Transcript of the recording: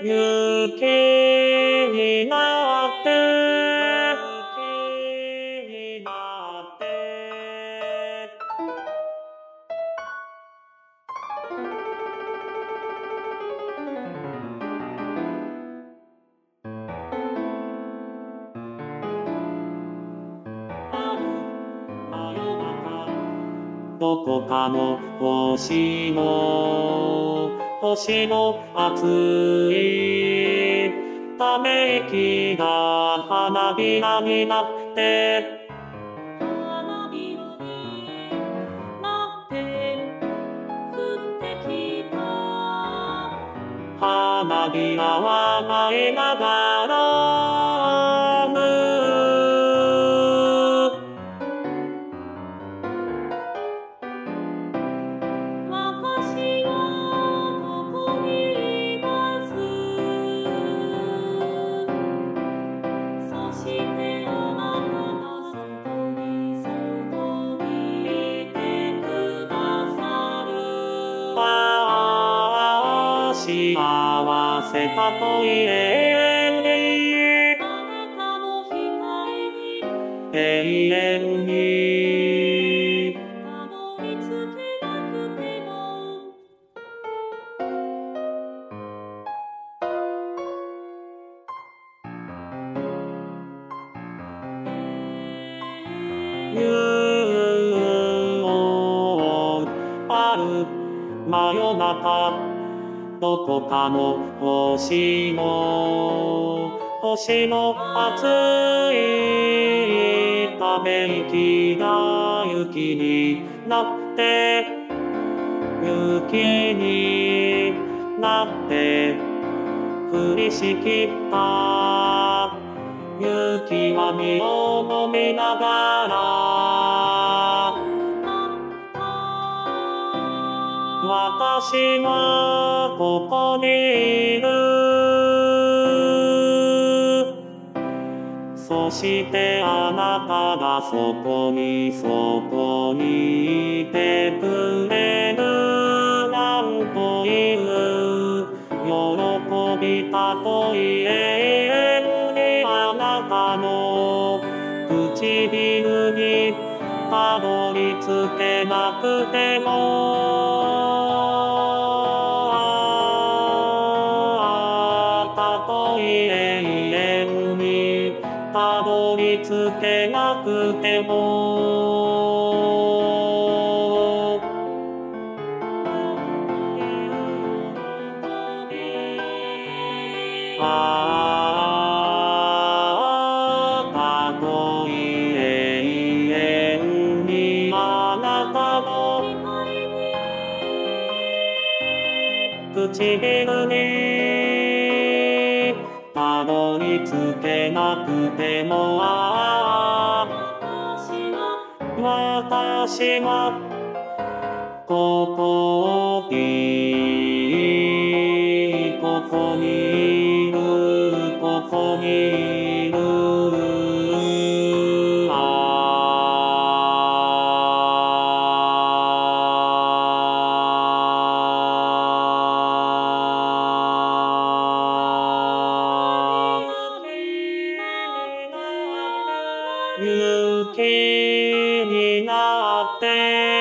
雪になってどこかの星の熱いため息が花びらになって花びらは舞いながら私はここにいます。そしてあなたがそこにいてくださる。幸せたとえあなたの光に永遠にたどり着けなくてもある真夜中どこかの星の熱いため息が雪になって雪になって降りしきった雪は身を飲みながら私はここにいる。そしてあなたがそこにいてくれる。なんという喜びたとえあなたの唇にたどり着けなくてもたとえ永遠にたどり着けなくてもたとえ永遠にあなたの唇にたどり着けなくても私はここにいるここにいる雪になって